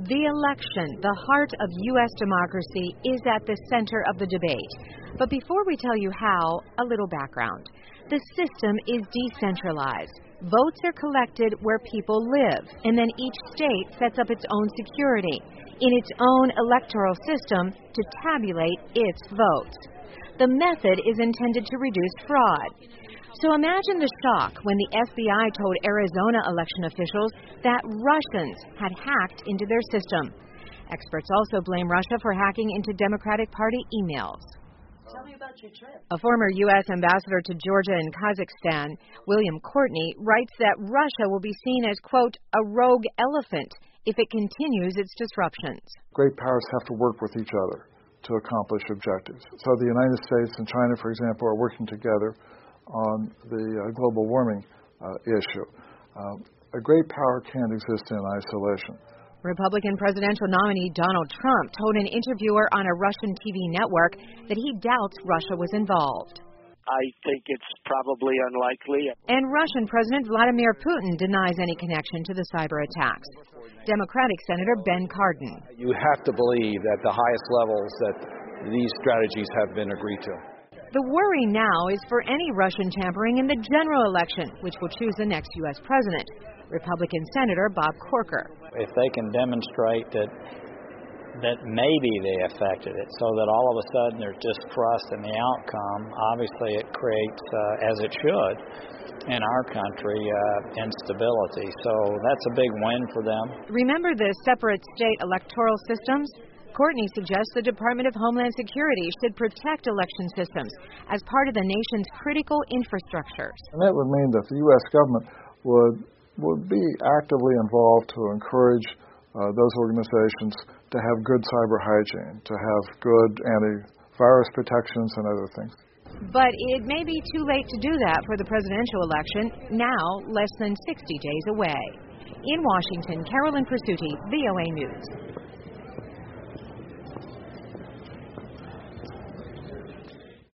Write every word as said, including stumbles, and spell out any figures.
The election, the heart of U S democracy, is at the center of the debate. But before we tell you how, a little background. The system is decentralized. Votes are collected where people live, and then each state sets up its own security in its own electoral system to tabulate its votes. The method is intended to reduce fraud. So imagine the shock when the F B I told Arizona election officials that Russians had hacked into their system. Experts also blame Russia for hacking into Democratic Party emails. Tell me about your trip. A former U S ambassador to Georgia and Kazakhstan, William Courtney, writes that Russia will be seen as, quote, a rogue elephant if it continues its disruptions. Great powers have to work with each other to accomplish objectives. So the United States and China, for example, are working together on the uh, global warming uh, issue. Um, a great power can't exist in isolation. Republican presidential nominee Donald Trump told an interviewer on a Russian T V network that he doubts Russia was involved. I think it's probably unlikely. And Russian President Vladimir Putin denies any connection to the cyber attacks. Democratic Senator Ben Cardin. You have to believe at the highest levels that these strategies have been agreed to. The worry now is for any Russian tampering in the general election, which will choose the next U S president. Republican Senator Bob Corker. If they can demonstrate that that maybe they affected it, so that all of a sudden there's distrust in the outcome, obviously it creates, uh, as it should, in our country, uh, instability. So that's a big win for them. Remember the separate state electoral systems? Courtney suggests the Department of Homeland Security should protect election systems as part of the nation's critical infrastructures. And that would mean that the U S government would would be actively involved to encourage uh, those organizations to have good cyber hygiene, to have good antivirus protections and other things. But it may be too late to do that for the presidential election, now less than sixty days away. In Washington, Carolyn Persutti, V O A News.